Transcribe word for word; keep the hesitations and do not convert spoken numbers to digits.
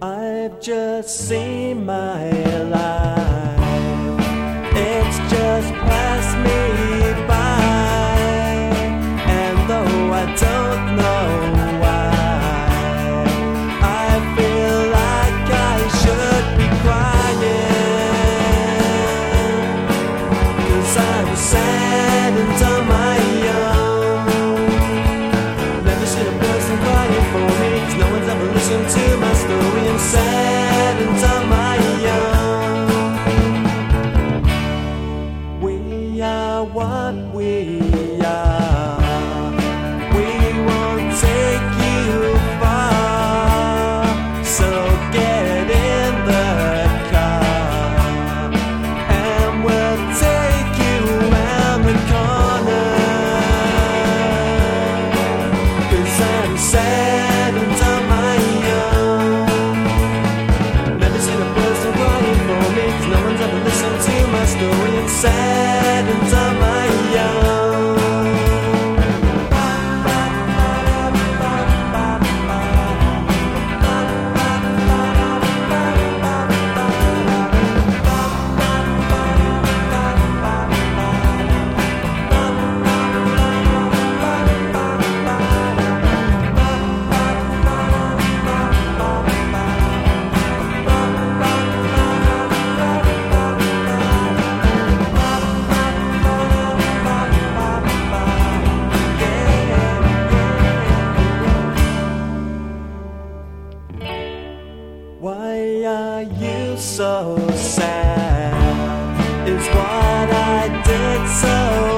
I've just seen my life, it's just passed me by, and though I don't know why, I feel like I should be crying, 'cause I'm sad and on my own. Never seen a person crying for me, 'cause no one's ever listened to my story. I'm sad and on my own. We are what we are. We won't take you far, so get in the car and we'll take you round the corner. 'Cause I'm sad and on my own. Never seen a person crying for me, 'cause no one's ever listened to my story. I'm sad and on my own. Why are you so sad? Is what I did so